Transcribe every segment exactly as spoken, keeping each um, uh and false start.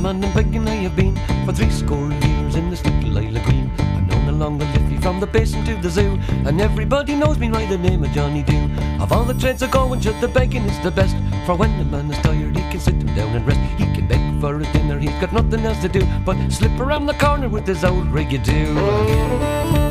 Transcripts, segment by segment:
man and begging I have been for three score years in this little Isle of Green. I'm known along the Liffey from the basin to the zoo, and everybody knows me by the name of Johnny Dew. Of all the trades I go and the begging is the best, for when the man is tired he can sit him down and rest. He can beg for a dinner, he's got nothing else to do but slip around the corner with his old rig-a-doo.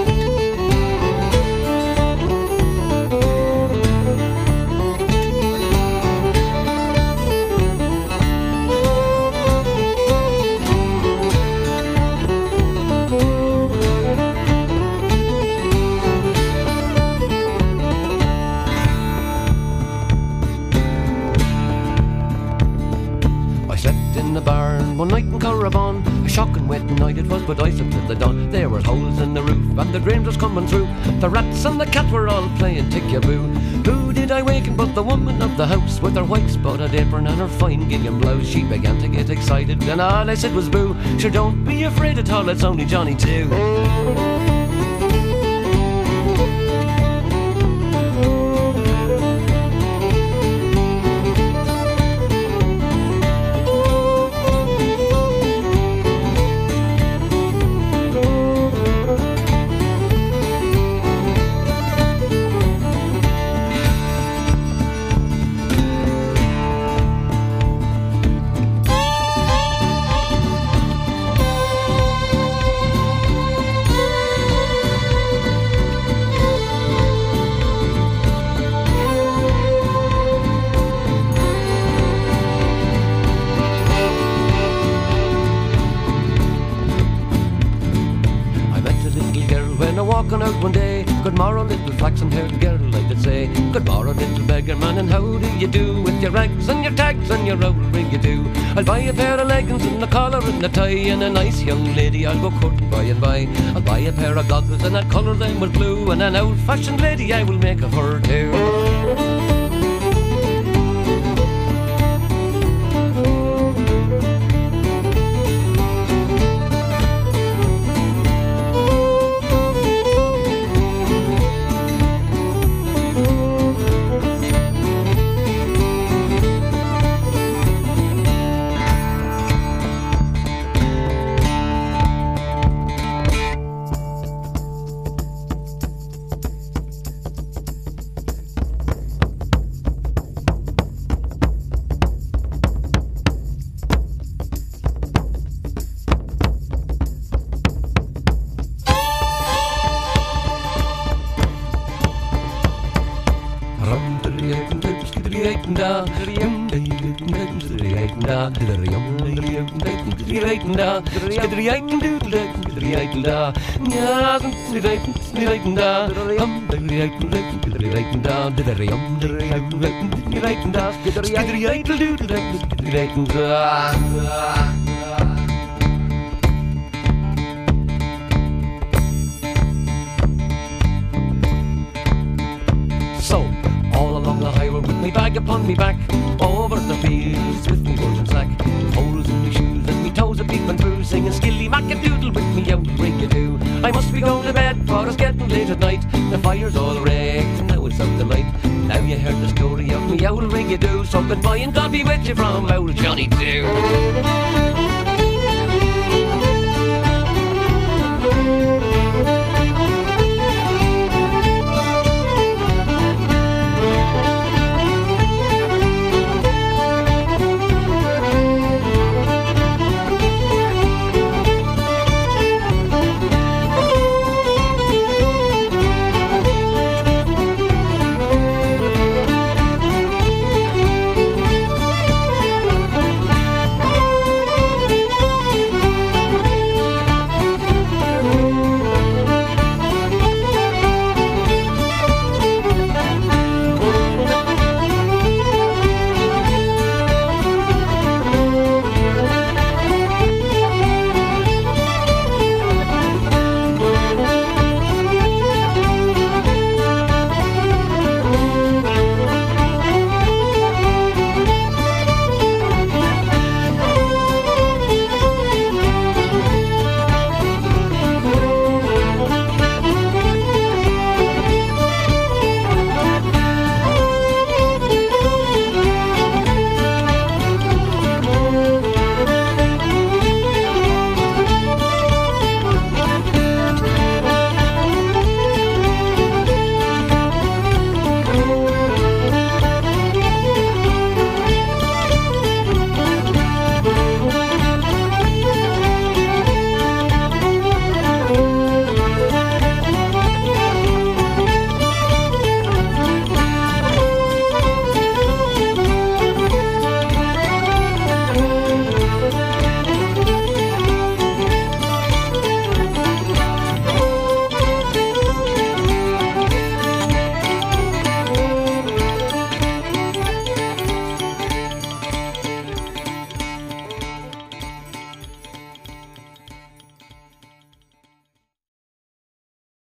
One night in Corribon, a shocking wet night it was, but I slept till the dawn. There were holes in the roof and the drain was coming through. The rats and the cat were all playing tick-a-boo. Who did I waken but the woman of the house, with her white spotted apron and her fine gingham blouse? She began to get excited and all I said was boo. Sure, don't be afraid at all, it's only Johnny too. Walking out one day, good morrow little flaxen-haired girl, I did say. Good morrow little beggar man, and how do you do, with your rags and your tags and your old rig-a-doo? I'll buy a pair of leggings and a collar and a tie, and a nice young lady I'll go courting by and by. I'll buy a pair of goggles and I'll colour them with blue, and an old-fashioned lady I will make of her too. So, all along the highway with me bag upon me back, over the fields with me golden sack, holes in me shoes and me toes a peeping through, singing skilly mac-a-doodle with me out rig-a-doo. I must be going to bed for it's getting late at night, the fire's all raked and now it's out the light. Now you heard the story of me old rig-a-doo, so goodbye and God be with you from old Johnny Dew.